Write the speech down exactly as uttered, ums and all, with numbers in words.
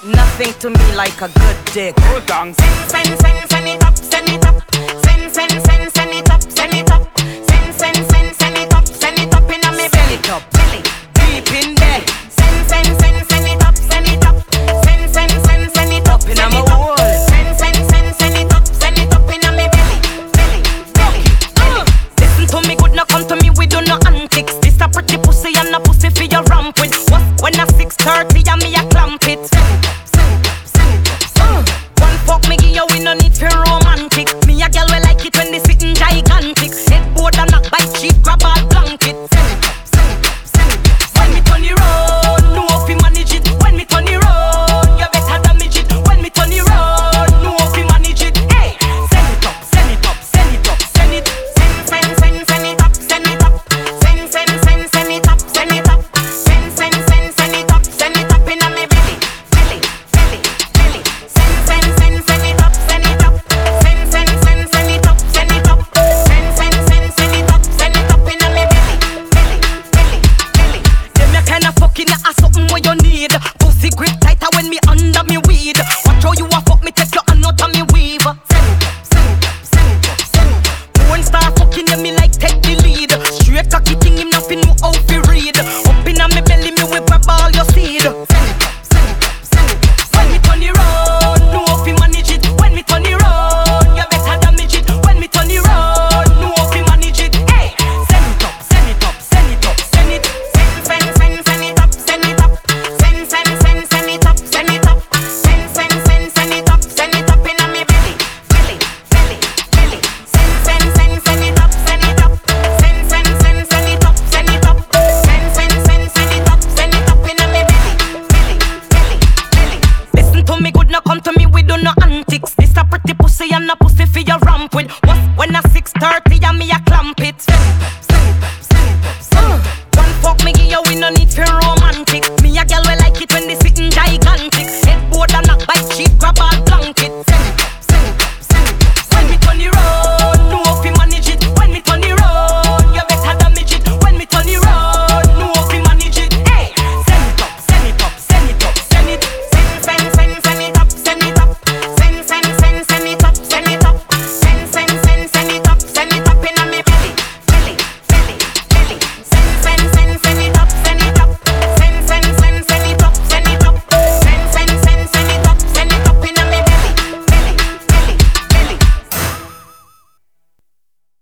Nothing to me like a good dick. Good thanks. Send, send, send, send it up, send it up. Send, send, send, send it up, send it up. Send, send, send, send it up, send it up inna me belly. It up, belly, deep in there. Send, send, send, send it up, send it up. Send, send, send, send it up inna send my it up. wall. Send, send, send, send it up, send it up inna me belly, belly, belly, belly. Listen to me good, now come to me, we do no antics. This a pretty pussy and a pussy for your ramp with. What when a six thirty and me a clamp it. Fuck me, give you, we no need for romantic. Me a girl we like it when they sitting gigantic. Headboard and knock by cheap, grab all blanket. Send it up, send it up, send it up. When me turn it round, know if you manage it. When me turn it round, you better damage it. When me turn it round, know if you manage it. Hey, send it up, send it up, send it up, send it. Send, send, send, send it up, send it up. Send, send, send, send it up, send it up. Send, send, send, send it up, send it up inna me belly, belly, belly, belly. Send, send, send. Send it up, send it up. Send, send, send, send it up, send it up. Send, send, send, send it up, send it up inna me belly, belly, belly, belly. Them ya kinda fucking ya ass something what you need. Pussy grip tighter when me under me weed. Watch how you a fuck me, take your hand out of me weave. Send it up, send it up, send it up, send it up. Porn star fucking ya me like take the lead. Straight cocky thing him nothing know how to read. Up inna me belly me we grab all your seed. Send it up, send it up, send it up. When me turn it round, know if you manage it. When me turn it round, you better damage it. When me turn it round, know if you manage it. Hey, send it up, send it up, send it up, send it. Send, send, send, send it up, send it up. Send, send, send, send it up, send it up. Send, send, send, send it up, send it up inna me belly, belly, belly, belly. Send, send, send, send it up, send it up. Send, send, send, send it up, send it up. Send, send, send, send it up, send it up inna me belly, belly, belly, belly. Listen to me good, now come to me, we do no antics. This a pretty pussy and a pussy for your ramp with. What when a six thirty and me a clamp it. Send it up, send it up, send it up, send it up. One fuck me, give you, we no need for romantic. Me a girl we like it when this